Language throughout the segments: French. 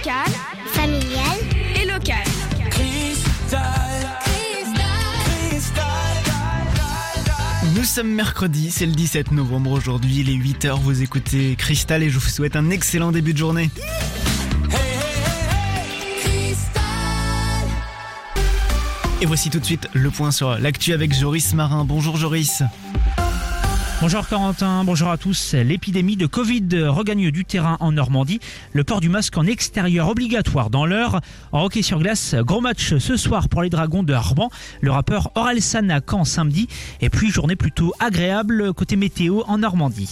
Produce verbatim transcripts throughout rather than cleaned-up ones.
Amical, familial et local. Nous sommes mercredi, c'est le dix-sept novembre aujourd'hui, il est huit heures, vous écoutez Cristal et je vous souhaite un excellent début de journée. Et voici tout de suite le point sur l'actu avec Joris Marin. Bonjour Joris. Bonjour Corentin, bonjour à tous. L'épidémie de Covid regagne du terrain en Normandie. Le port du masque en extérieur obligatoire dans l'heure. En hockey sur glace, gros match ce soir pour les Dragons de Arban. Le rappeur Orelsan à Caen samedi. Et puis journée plutôt agréable côté météo en Normandie.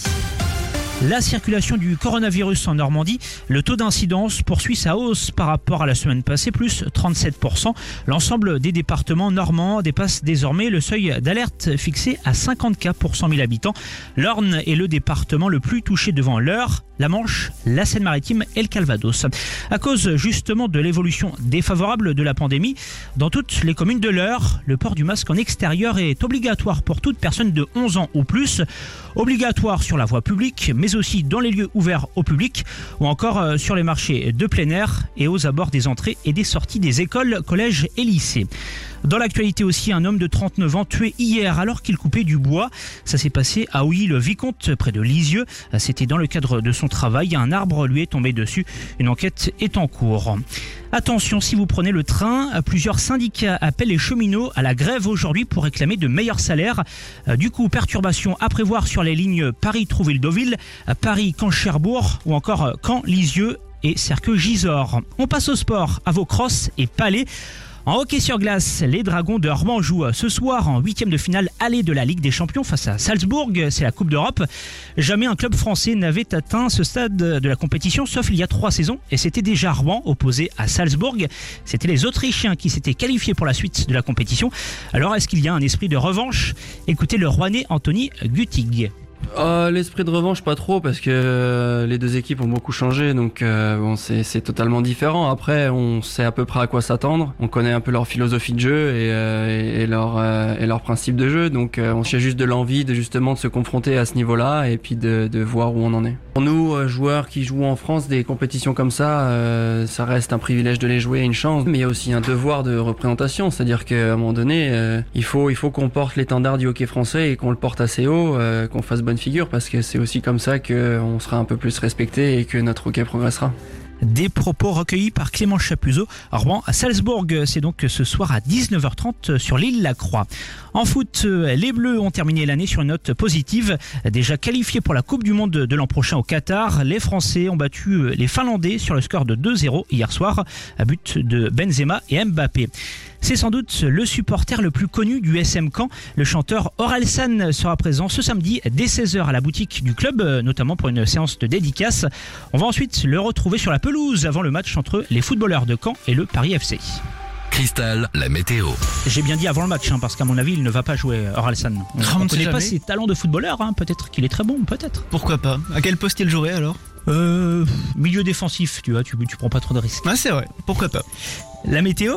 La circulation du coronavirus en Normandie, le taux d'incidence poursuit sa hausse par rapport à la semaine passée, plus trente-sept pour cent. L'ensemble des départements normands dépasse désormais le seuil d'alerte fixé à cinquante cas pour cent mille habitants. L'Orne est le département le plus touché devant l'Eure, la Manche, la Seine-Maritime et le Calvados. À cause justement de l'évolution défavorable de la pandémie, dans toutes les communes de l'Eure, le port du masque en extérieur est obligatoire pour toute personne de onze ans ou plus. Obligatoire sur la voie publique, mais aussi dans les lieux ouverts au public ou encore sur les marchés de plein air et aux abords des entrées et des sorties des écoles, collèges et lycées. Dans l'actualité aussi, un homme de trente-neuf ans tué hier alors qu'il coupait du bois. Ça s'est passé à Ouilly-le-Vicomte, près de Lisieux. C'était dans le cadre de son travail. Un arbre lui est tombé dessus. Une enquête est en cours. Attention, si vous prenez le train, plusieurs syndicats appellent les cheminots à la grève aujourd'hui pour réclamer de meilleurs salaires. Du coup, perturbations à prévoir sur les lignes Paris-Trouville-Deauville, Paris-Caen-Cherbourg ou encore Caen-Lisieux et Serqueux-Gisors. On passe au sport, à Vaucross et Palais. En hockey sur glace, les Dragons de Arban jouent ce soir en huitième de finale aller de la Ligue des Champions face à Salzbourg. C'est la Coupe d'Europe. Jamais un club français n'avait atteint ce stade de la compétition, sauf il y a trois saisons. Et c'était déjà Arban opposé à Salzbourg. C'était les Autrichiens qui s'étaient qualifiés pour la suite de la compétition. Alors est-ce qu'il y a un esprit de revanche ? Écoutez le Rouennais Anthony Guttig. Euh, l'esprit de revanche pas trop parce que euh, les deux équipes ont beaucoup changé, donc euh, bon c'est c'est totalement différent. Après on sait à peu près à quoi s'attendre, on connaît un peu leur philosophie de jeu et euh, et, et leur euh, et leur principe de jeu, donc euh, on cherche juste de l'envie de justement de se confronter à ce niveau-là et puis de de voir où on en est. Pour nous euh, joueurs qui jouent en France des compétitions comme ça, euh, ça reste un privilège de les jouer, une chance, mais il y a aussi un devoir de représentation, c'est-à-dire qu'à un moment donné euh, il faut il faut qu'on porte l'étendard du hockey français et qu'on le porte assez haut, euh, qu'on fasse bonne figure parce que c'est aussi comme ça qu'on sera un peu plus respecté et que notre hockey progressera. Des propos recueillis par Clément Chapuzot, Rouen à Salzbourg. C'est donc ce soir à dix-neuf heures trente sur l'île La Croix. En foot, les Bleus ont terminé l'année sur une note positive. Déjà qualifiés pour la Coupe du Monde de l'an prochain au Qatar, les Français ont battu les Finlandais sur le score de deux zéro hier soir, à but de Benzema et Mbappé. C'est sans doute le supporter le plus connu du S M Caen. Le chanteur Orelsan sera présent ce samedi dès seize heures à la boutique du club, notamment pour une séance de dédicace. On va ensuite le retrouver sur la pelouse avant le match entre les footballeurs de Caen et le Paris F C. Cristal, la météo. J'ai bien dit avant le match, hein, parce qu'à mon avis, il ne va pas jouer Orelsan. On ne connaît pas ses talents de footballeur, hein. Peut-être qu'il est très bon, peut-être. Pourquoi pas ? À quel poste il jouerait alors ? Euh, milieu défensif, tu vois, tu, tu prends pas trop de risques. Ah, c'est vrai, pourquoi pas. La météo,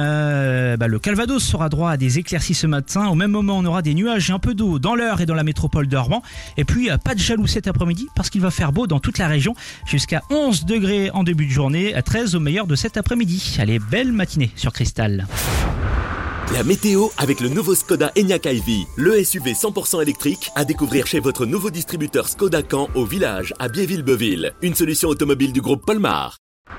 euh, bah le Calvados aura droit à des éclaircies ce matin. Au même moment, on aura des nuages et un peu d'eau dans l'Eure et dans la métropole de Rouen. Et puis, pas de jaloux cet après-midi parce qu'il va faire beau dans toute la région. Jusqu'à onze degrés en début de journée, à treize au meilleur de cet après-midi. Allez, belle matinée sur Cristal. La météo avec le nouveau Skoda Enyaq i V, le S U V cent pour cent électrique à découvrir chez votre nouveau distributeur Skoda Caen au village à Biéville-Beuville. Une solution automobile du groupe Polmar.